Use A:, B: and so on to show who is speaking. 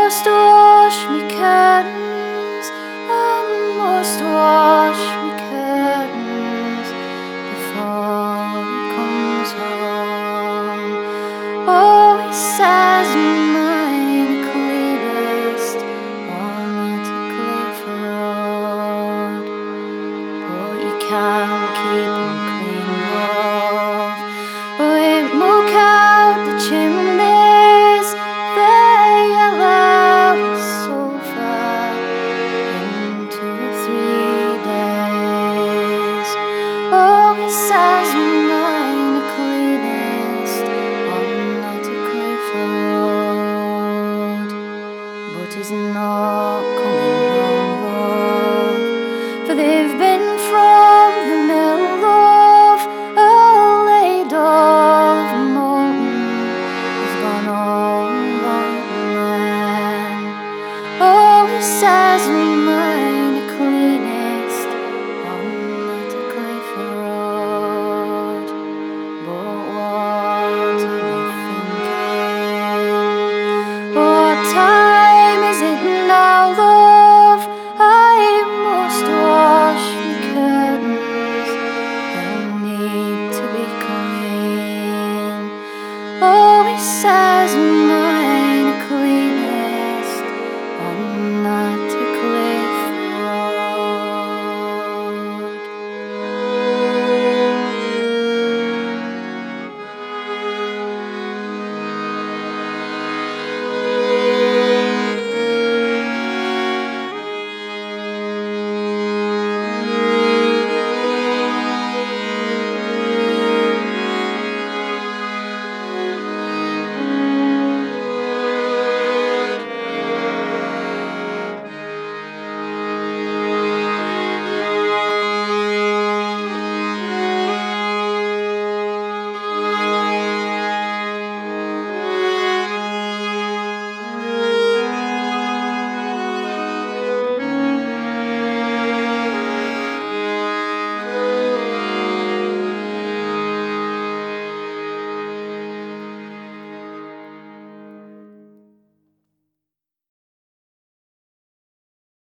A: must wash me curtains, I must wash me curtains before he comes home. Oh, he says mine are cleanest on that cliff road, but you can't keep them clean, love. We muck out the chimneys, they allow us sulphur into 3 days. Oh, he says mine are cleanest on that cliff road, but he's not coming home, love, for they've been from the mill, love. Oh, laid all of molten has gone all like the man. Oh, he says mine